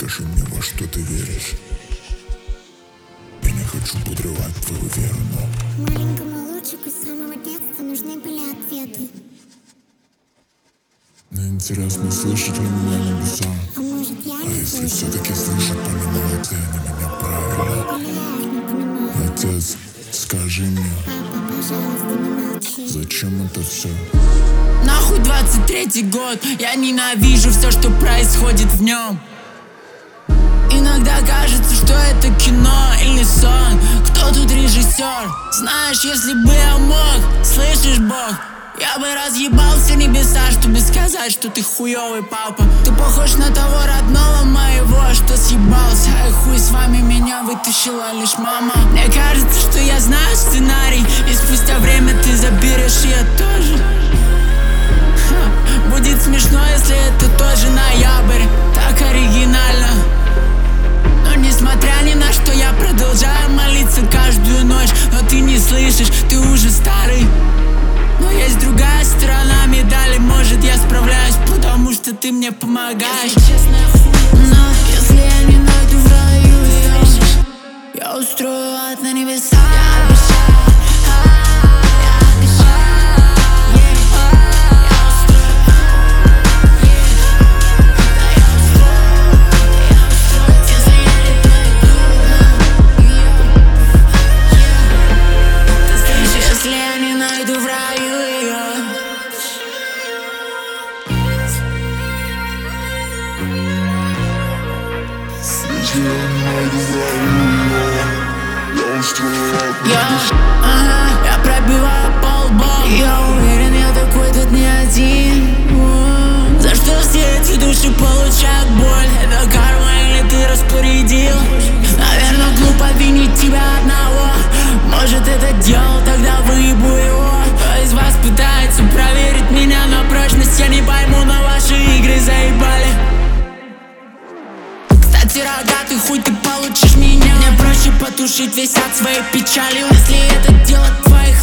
Скажи мне, во что ты веришь. Я не хочу подрывать твою веру, но маленькому лучику с самого детства нужны были ответы. мне интересно, слышат ли меня небеса. А может, я А не если слышу? все-таки слышат, понимают ли они меня правильно? Или я их не понимаю? Отец, скажи мне, Папа, пожалуйста, не молчи. зачем это все? Нахуй 23-й год, я ненавижу все, что происходит в нем. Иногда кажется, что это кино или сон. Кто тут режиссер? Знаешь, если бы я мог, слышишь, Бог, я бы разъебал все небеса, чтобы сказать, что ты хуёвый папа. Ты похож на того родного моего, что съебался. Ай, хуй с вами, меня вытащила лишь мама. Мне кажется, что я знаю сценарий, и спустя время ты заберешь, и я тоже. Будет смешно, если это тоже ноябрь. Так оригинально. Но несмотря ни на что, я продолжаю молиться каждую ночь. Но ты не слышишь, ты уже старый. Но есть другая сторона медали. Может, я справляюсь, потому что ты мне помогаешь. Но если я не найду в раю ее, я устрою ад на небесах. Я пробиваю полбом. Я уверен, я такой тут не один. За что все эти души получают боль? Это карма или ты распорядил? Наверное, глупо винить тебя одного. Может, это делал, тогда выебу его. Кто из вас пытается проверить меня на прочность? Я не пойму, но ваши игры заебали. Кстати, рогатый хуй, ты получишь меня. Мне проще потушить весь ад своей печалью, если это дело твоих